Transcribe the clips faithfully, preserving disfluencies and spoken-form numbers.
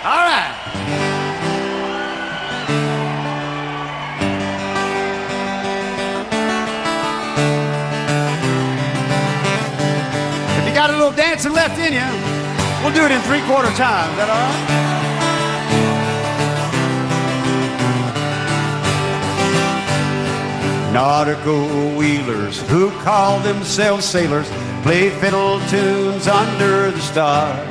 All right. If you got a little dancing left in you, we'll do it in three-quarter time. Is that all right? Nautical wheelers who call themselves sailors play fiddle tunes under the stars.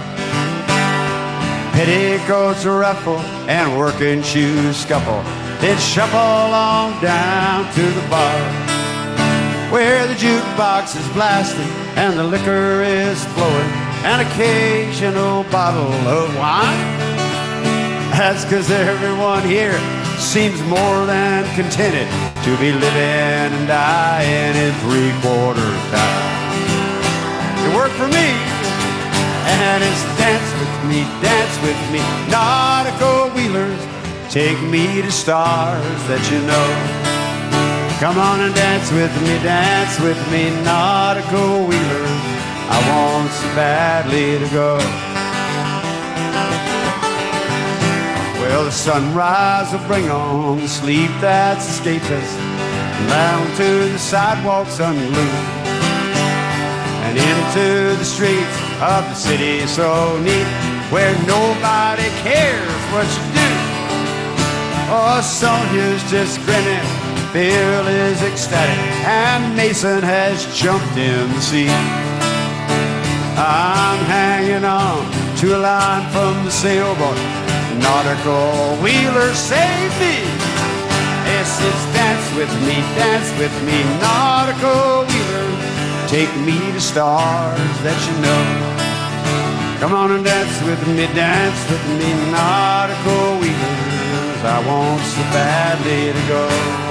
Petticoats ruffle and working shoes scuffle, then shuffle on down to the bar, where the jukebox is blasting and the liquor is flowing, an occasional bottle of wine. That's 'cause everyone here seems more than contented to be living and dying in three-quarter time. It worked for me, and it's dance with me, dance with me, nautical wheelers, take me to stars that you know. Come on and dance with me, dance with me, nautical wheelers, I want so badly to go. Well, the sunrise will bring on the sleep that's escaped us, down to the sidewalks unglued, and into the streets of the city so neat, where nobody cares what you do. Oh, Sonia's just grinning, Phil is ecstatic, and Mason has jumped in the sea. I'm hanging on to a line from the sailboat, nautical wheelers save me. Yes, it's dance with me, dance with me, nautical wheelers, take me to stars that you know. Come on and dance with me, dance with me, nautical wheelers, I want so badly to go.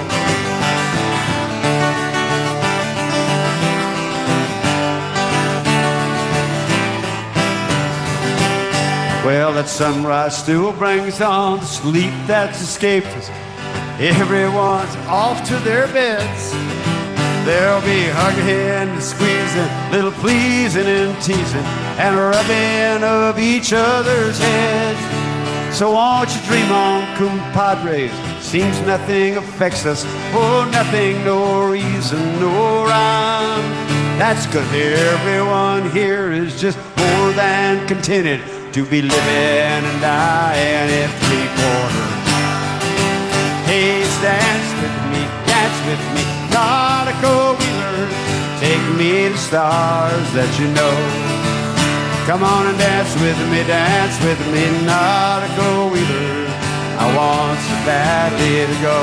Well, that sunrise still brings on the sleep that's escaped us. Everyone's off to their beds. There'll be hugging and squeezing, little pleasing and teasing, and rubbing of each other's heads. So won't you dream on, compadres? Seems nothing affects us. Oh, nothing, no reason, no rhyme. That's 'cause everyone here is just more than contented to be living and dying in three-quarter. Hey, dance with me, dance with me, nautical wheelers, take me to stars that you know. Come on and dance with me, dance with me, nautical wheelers, I want so badly to go.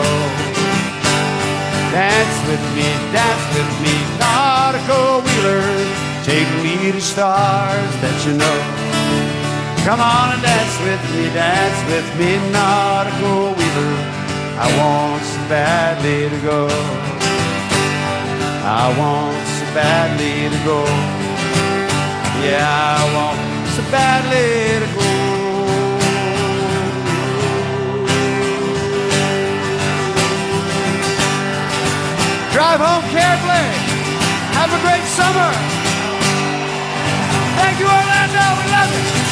Dance with me, dance with me, nautical wheelers, take me to stars that you know. Come on and dance with me, dance with me, nautical wheeler, I want so badly to go. I want so badly to go. Yeah, I want so badly to go. Drive home carefully. Have a great summer. Thank you, Orlando. We love you.